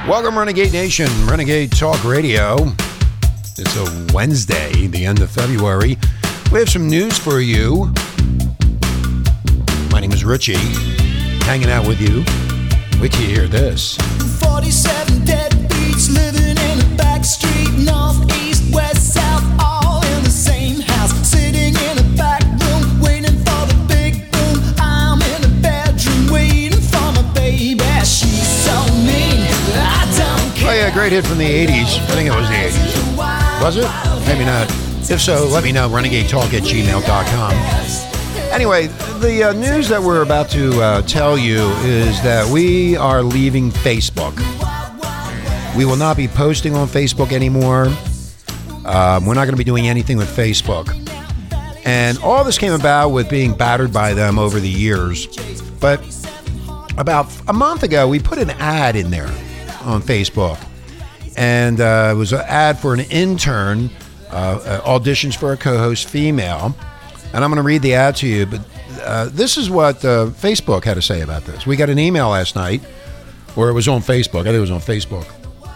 Welcome, Renegade Nation, Renegade Talk Radio. It's a Wednesday, the end of February. We have some news for you. My name is Richie, hanging out with you. Wait till you hear this. 47 deadbeats living in a back street, north, east, west, south, all in the same house, sitting in a back room, waiting for the big boom. I'm in the bedroom, waiting for my baby. She's so mean, I don't care. Oh yeah, great hit from the 80s. I think it was the 80s. Was it? Maybe not. If so, let me know, renegadetalk@gmail.com. Anyway, the news that we're about to tell you is that we are leaving Facebook. We will not be posting on Facebook anymore. We're not going to be doing anything with Facebook. And all this came about with being battered by them over the years. But about a month ago, we put an ad in there on Facebook. And it was an ad for an intern, auditions for a co-host female. And I'm going to read the ad to you, but this is what Facebook had to say about this. We got an email last night, or it was on Facebook. I think it was on Facebook.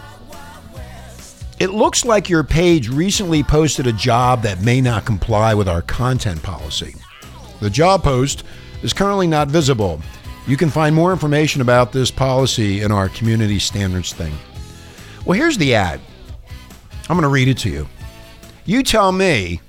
It looks like your page recently posted a job that may not comply with our content policy. The job post is currently not visible. You can find more information about this policy in our community standards thing. Well, here's the ad. I'm going to read it to you. You tell me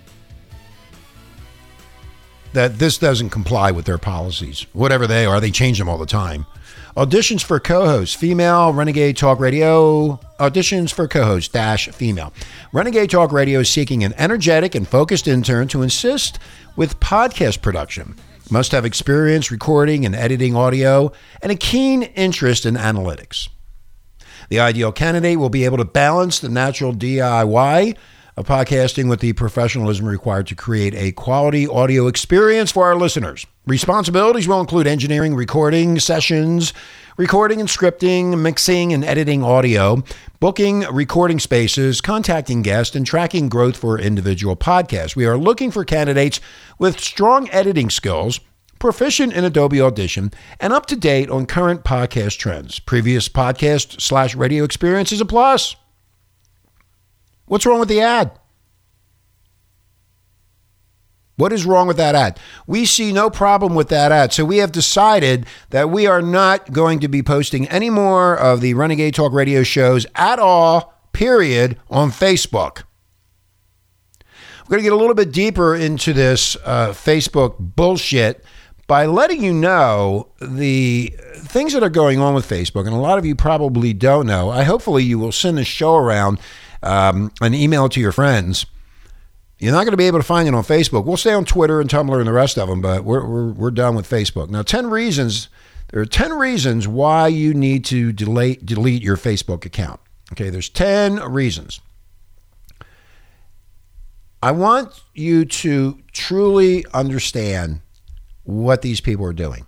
that this doesn't comply with their policies. Whatever they are, they change them all the time. Auditions for co-host, female, Renegade Talk Radio. Auditions for co-host, female. Renegade Talk Radio is seeking an energetic and focused intern to assist with podcast production. Must have experience recording and editing audio and a keen interest in analytics. The ideal candidate will be able to balance the natural DIY of podcasting with the professionalism required to create a quality audio experience for our listeners. Responsibilities will include engineering, recording sessions, recording and scripting, mixing and editing audio, booking recording spaces, contacting guests, and tracking growth for individual podcasts. We are looking for candidates with strong editing skills, proficient in Adobe Audition, and up to date on current podcast trends. Previous podcast/radio experience is a plus. What's wrong with the ad? What is wrong with that ad? We see no problem with that ad. So we have decided that we are not going to be posting any more of the Renegade Talk Radio shows at all, period, on Facebook. We're going to get a little bit deeper into this Facebook bullshit by letting you know the things that are going on with Facebook. And a lot of you probably don't know. Hopefully you will send this show around an email to your friends. You're not going to be able to find it on Facebook. We'll stay on Twitter and Tumblr and the rest of them, but we're done with Facebook. Now, 10 reasons. There are 10 reasons why you need to delete your Facebook account. Okay, there's 10 reasons. I want you to truly understand what these people are doing.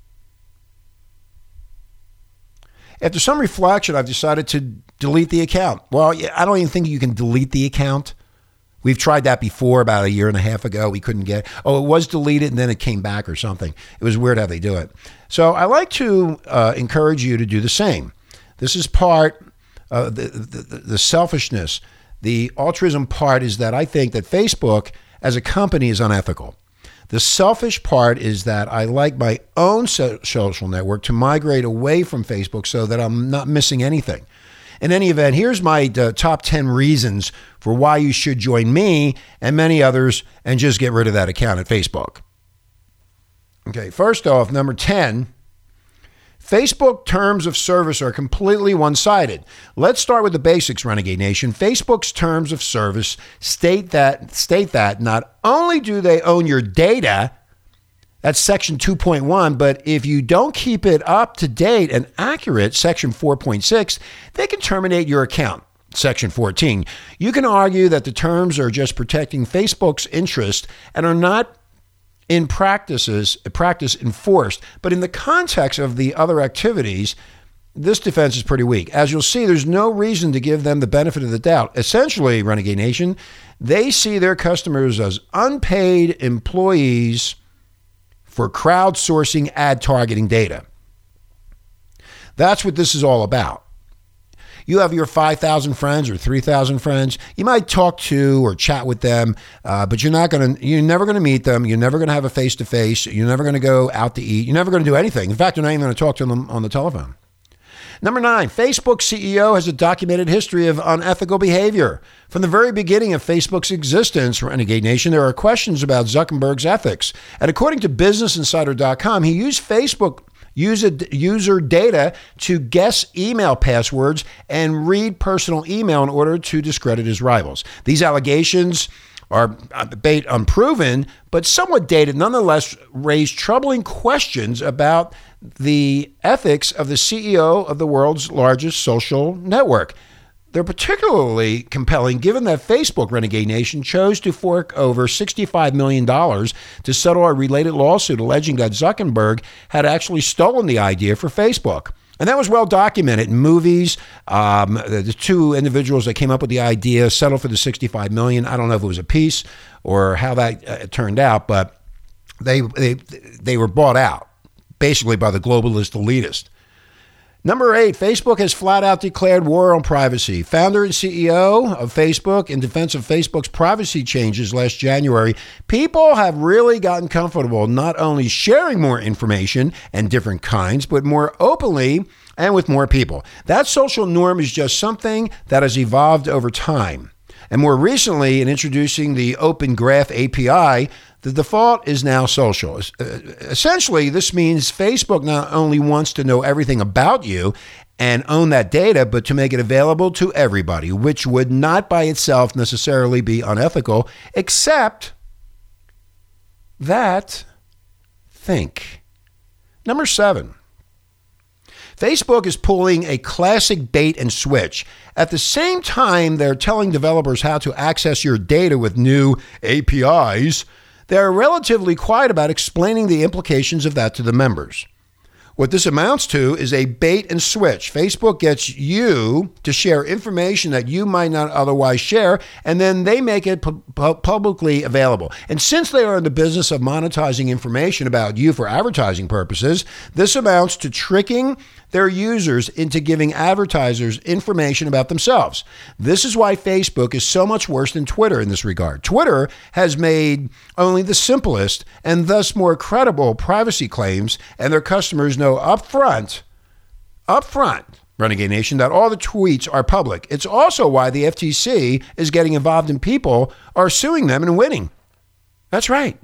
After some reflection, I've decided to delete the account. Well, I don't even think you can delete the account. We've tried that before about a year and a half ago. We couldn't get, it was deleted and then it came back or something. It was weird how they do it. So I like to encourage you to do the same. This is part of the selfishness. The altruism part is that I think that Facebook as a company is unethical. The selfish part is that I like my own social network to migrate away from Facebook so that I'm not missing anything. In any event, here's my top 10 reasons for why you should join me and many others and just get rid of that account at Facebook. Okay, first off, number 10, Facebook terms of service are completely one-sided. Let's start with the basics, Renegade Nation. Facebook's terms of service state that not only do they own your data, that's section 2.1, but if you don't keep it up to date and accurate, section 4.6, they can terminate your account, section 14. You can argue that the terms are just protecting Facebook's interest and are not in practice enforced, but in the context of the other activities, this defense is pretty weak. As you'll see, there's no reason to give them the benefit of the doubt. Essentially, Renegade Nation, they see their customers as unpaid employees for crowdsourcing ad targeting data. That's what this is all about. You have your 5,000 friends or 3,000 friends. You might talk to or chat with them, but you're never going to meet them. You're never going to have a face-to-face. You're never going to go out to eat. You're never going to do anything. In fact, you're not even going to talk to them on the telephone. Number 9, Facebook CEO has a documented history of unethical behavior. From the very beginning of Facebook's existence, Renegade Nation, there are questions about Zuckerberg's ethics. And according to BusinessInsider.com, he used Facebook user data to guess email passwords and read personal email in order to discredit his rivals. These allegations are unproven, but somewhat dated, nonetheless raise troubling questions about the ethics of the CEO of the world's largest social network. They're particularly compelling given that Facebook, Renegade Nation, chose to fork over $65 million to settle a related lawsuit alleging that Zuckerberg had actually stolen the idea for Facebook. And that was well documented in movies. The two individuals that came up with the idea settled for the $65 million. I don't know if it was a piece or how that turned out, but they were bought out basically by the globalist elitist. Number 8, Facebook has flat out declared war on privacy. Founder and CEO of Facebook, in defense of Facebook's privacy changes last January, people have really gotten comfortable not only sharing more information and different kinds, but more openly and with more people. That social norm is just something that has evolved over time. And more recently, in introducing the Open Graph API, the default is now social. Essentially, this means Facebook not only wants to know everything about you and own that data, but to make it available to everybody, which would not by itself necessarily be unethical, except that think. Number 7. Facebook is pulling a classic bait and switch. At the same time, they're telling developers how to access your data with new APIs. They're relatively quiet about explaining the implications of that to the members. What this amounts to is a bait and switch. Facebook gets you to share information that you might not otherwise share, and then they make it publicly available. And since they are in the business of monetizing information about you for advertising purposes, this amounts to tricking their users into giving advertisers information about themselves. This is why Facebook is so much worse than Twitter in this regard. Twitter has made only the simplest and thus more credible privacy claims, and their customers know up front, Renegade Nation, that all the tweets are public. It's also why the FTC is getting involved and people are suing them and winning. That's right.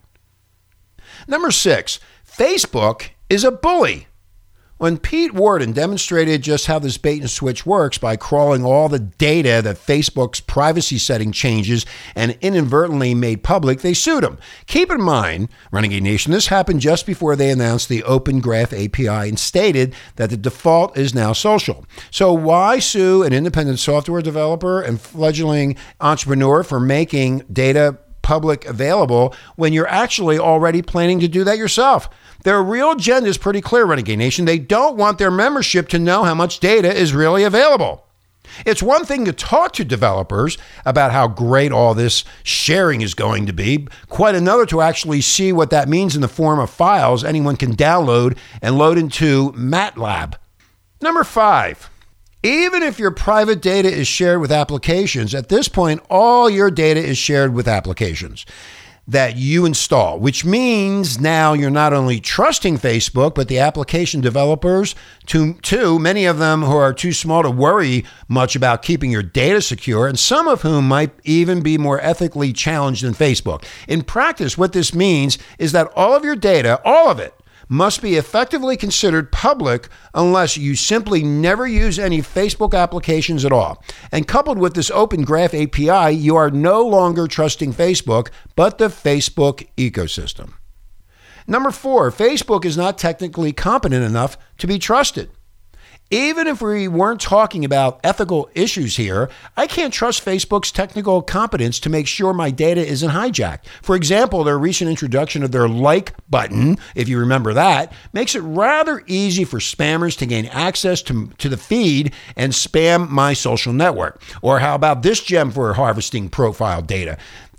Number 6, Facebook is a bully. When Pete Warden demonstrated just how this bait and switch works by crawling all the data that Facebook's privacy setting changes and inadvertently made public, they sued him. Keep in mind, Renegade Nation, this happened just before they announced the Open Graph API and stated that the default is now social. So why sue an independent software developer and fledgling entrepreneur for making data public available when you're actually already planning to do that yourself? Their real agenda is pretty clear, Renegade Nation. They don't want their membership to know how much data is really available. It's one thing to talk to developers about how great all this sharing is going to be, quite another to actually see what that means in the form of files anyone can download and load into MATLAB. Number 5. Even if your private data is shared with applications, at this point, all your data is shared with applications that you install, which means now you're not only trusting Facebook, but the application developers, too, many of them who are too small to worry much about keeping your data secure, and some of whom might even be more ethically challenged than Facebook. In practice, what this means is that all of your data, all of it, must be effectively considered public unless you simply never use any Facebook applications at all. And coupled with this Open Graph API, you are no longer trusting Facebook, but the Facebook ecosystem. Number 4, Facebook is not technically competent enough to be trusted. Even if we weren't talking about ethical issues here, I can't trust Facebook's technical competence to make sure my data isn't hijacked. For example, their recent introduction of their like button, if you remember that, makes it rather easy for spammers to gain access to the feed and spam my social network. Or how about this gem for harvesting profile data?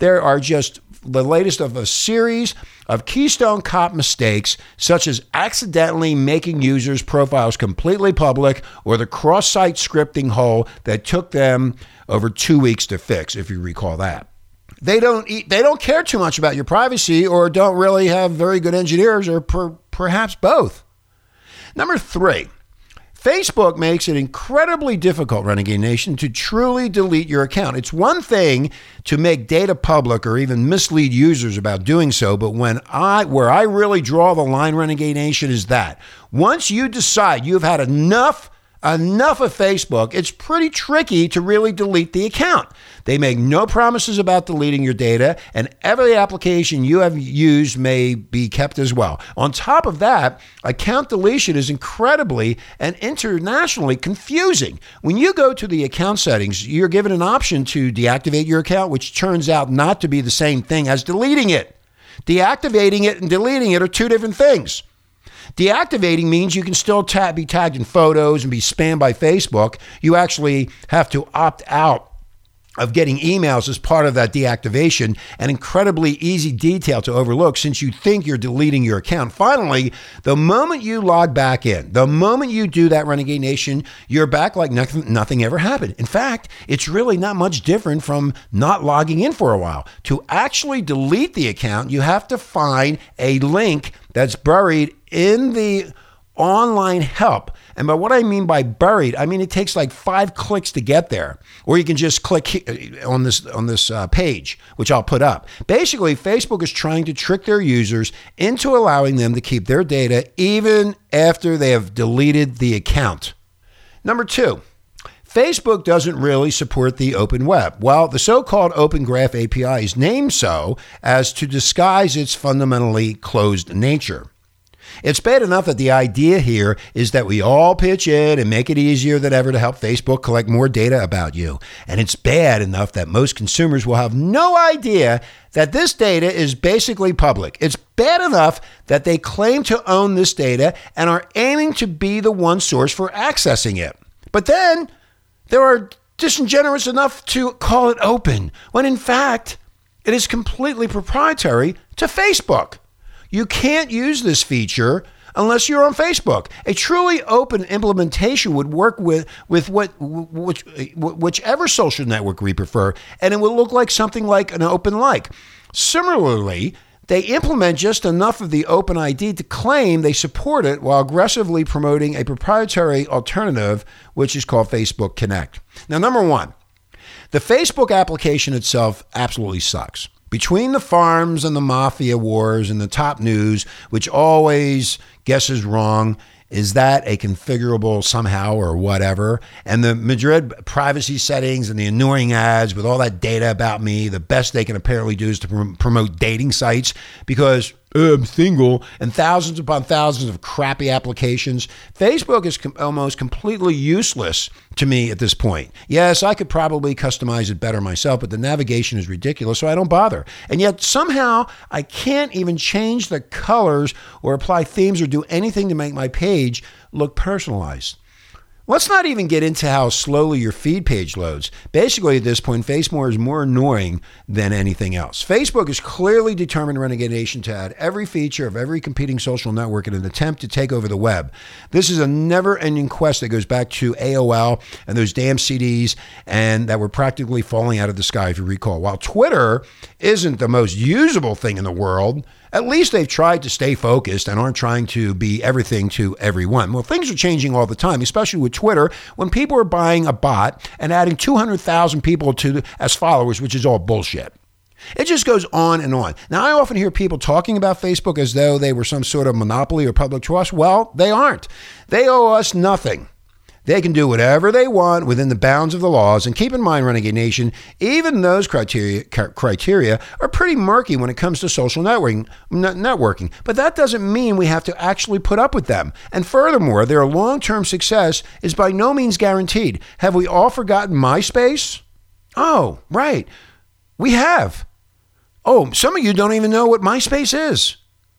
There are just the latest of a series of Keystone Cop mistakes, such as accidentally making users' profiles completely public or the cross-site scripting hole that took them over 2 weeks to fix, if you recall that. They don't care too much about your privacy or don't really have very good engineers or perhaps both. Number 3, Facebook makes it incredibly difficult, Renegade Nation, to truly delete your account. It's one thing to make data public or even mislead users about doing so, but where I really draw the line, Renegade Nation, is that once you decide you've had enough of Facebook, it's pretty tricky to really delete the account. They make no promises about deleting your data, and every application you have used may be kept as well. On top of that, account deletion is incredibly and internationally confusing. When you go to the account settings, you're given an option to deactivate your account, which turns out not to be the same thing as deleting it. Deactivating it and deleting it are two different things. Deactivating means you can still be tagged in photos and be spammed by Facebook. You actually have to opt out of getting emails as part of that deactivation, an incredibly easy detail to overlook since you think you're deleting your account. Finally, the moment you log back in, the moment you do that, Renegade Nation, you're back like nothing ever happened. In fact, it's really not much different from not logging in for a while. To actually delete the account, you have to find a link that's buried in the online help. And by what I mean by buried, I mean it takes like 5 clicks to get there. Or you can just click on this page, which I'll put up. Basically, Facebook is trying to trick their users into allowing them to keep their data even after they have deleted the account. Number 2, Facebook doesn't really support the open web. Well, the so-called Open Graph API is named so as to disguise its fundamentally closed nature. It's bad enough that the idea here is that we all pitch in and make it easier than ever to help Facebook collect more data about you. And it's bad enough that most consumers will have no idea that this data is basically public. It's bad enough that they claim to own this data and are aiming to be the one source for accessing it. But then there are disingenuous enough to call it open, when in fact, it is completely proprietary to Facebook. You can't use this feature unless you're on Facebook. A truly open implementation would work with whichever social network we prefer, and it would look like something like an Open Like. Similarly, they implement just enough of the OpenID to claim they support it while aggressively promoting a proprietary alternative, which is called Facebook Connect. Now, number 1, the Facebook application itself absolutely sucks. Between the farms and the mafia wars and the top news, which always guesses wrong, is that a configurable somehow or whatever? And the Madrid privacy settings and the annoying ads with all that data about me, the best they can apparently do is to promote dating sites because I'm single, and thousands upon thousands of crappy applications. Facebook is almost completely useless to me at this point. Yes, I could probably customize it better myself, but the navigation is ridiculous, so I don't bother. And yet somehow I can't even change the colors or apply themes or do anything to make my page look personalized. Let's not even get into how slowly your feed page loads. Basically, at this point, Facebook is more annoying than anything else. Facebook is clearly determined, Renegade Nation, to add every feature of every competing social network in an attempt to take over the web. This is a never-ending quest that goes back to AOL and those damn CDs, and that were practically falling out of the sky, if you recall. While Twitter isn't the most usable thing in the world, at least they've tried to stay focused and aren't trying to be everything to everyone. Well, things are changing all the time, especially with Twitter, when people are buying a bot and adding 200,000 people as followers, which is all bullshit. It just goes on and on. Now, I often hear people talking about Facebook as though they were some sort of monopoly or public trust. Well, they aren't. They owe us nothing. They can do whatever they want within the bounds of the laws. And keep in mind, Renegade Nation, even those criteria are pretty murky when it comes to social networking. But that doesn't mean we have to actually put up with them. And furthermore, their long-term success is by no means guaranteed. Have we all forgotten MySpace? Oh, right. We have. Oh, some of you don't even know what MySpace is.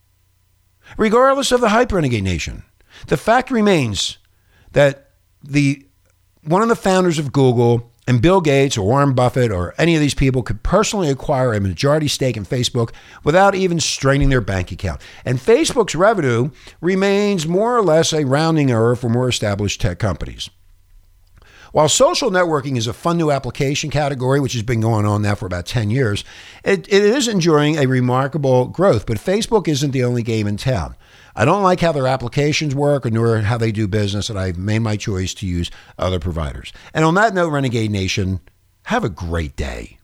Regardless of the hype, Renegade Nation, the fact remains that one of the founders of Google And Bill Gates or Warren Buffett or any of these people could personally acquire a majority stake in Facebook without even straining their bank account. And Facebook's revenue remains more or less a rounding error for more established tech companies. While social networking is a fun new application category, which has been going on now for about 10 years, it is enjoying a remarkable growth. But Facebook isn't the only game in town. I don't like how their applications work, nor how they do business, and I've made my choice to use other providers. And on that note, Renegade Nation, have a great day.